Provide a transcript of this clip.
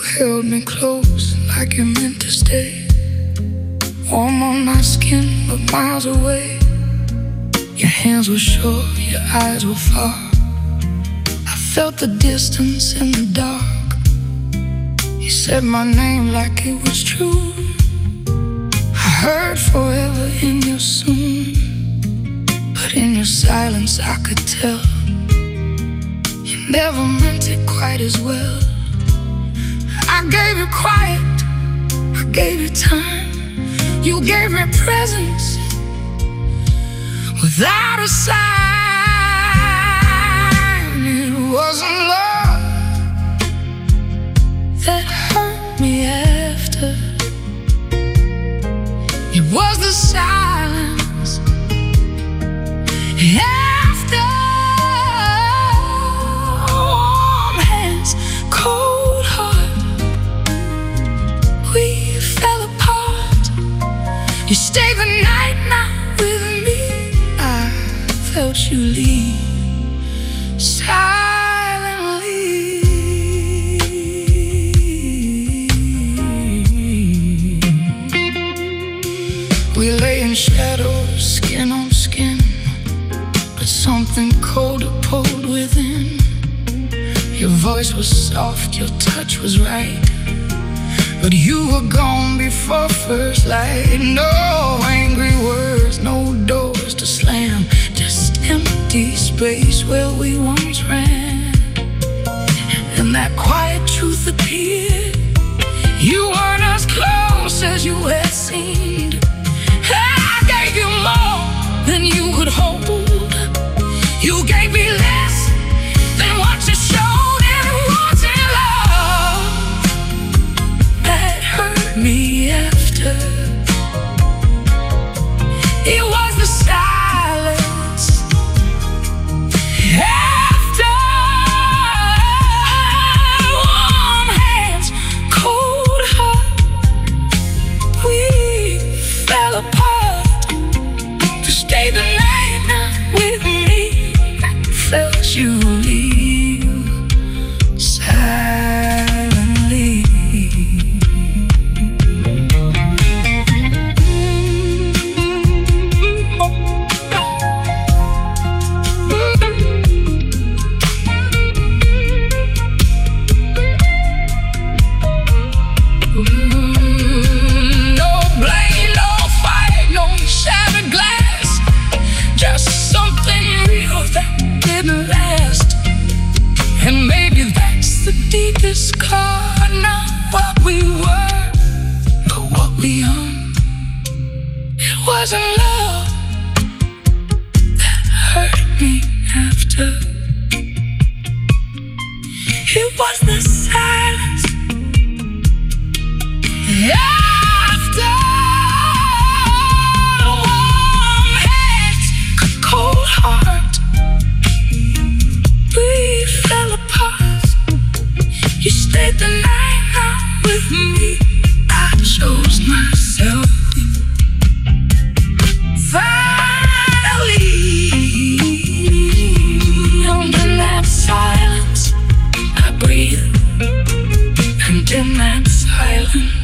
held me close like you meant to stay, warm on my skin but miles away. Your hands were sure, your eyes were far. I felt the distance in the dark. You said my name like it was true. I heard forever in your soon, but in your silence I could tell you never meant it quite as well. I gave you quiet, I gave you time. You gave me presence without a sign. It wasn't love that hurt me after. It was the silence after. Warm hands, cold heart, we fell apart. You stayed the night not with me. I felt you leave silently. We lay in shadows, skin on skin, but something colder pulled within. Your voice was soft, your touch was right, but you were gone before first light. No angry words, no doors to slam, just empty space where we once ran. And that quiet truth appeared. You weren't as close as you had seemed. I gave you more than you could hold. You gave me less than what you showed. And it wasn't love that hurt me after. It was the silence after. Warm hands, cold heart, we fell apart. To stay the night not with me. I felt you leave silently. No blame, no fight, no shattered glass, just something real that didn't last. And maybe that's the deepest scar. Not what we were, but what we own. It wasn't love that hurt me after. It was the silence after. Warm hands, cold heart, we fell apart. You stayed the night out with me. I chose myself finally. And in that silence I breathe, and in that silence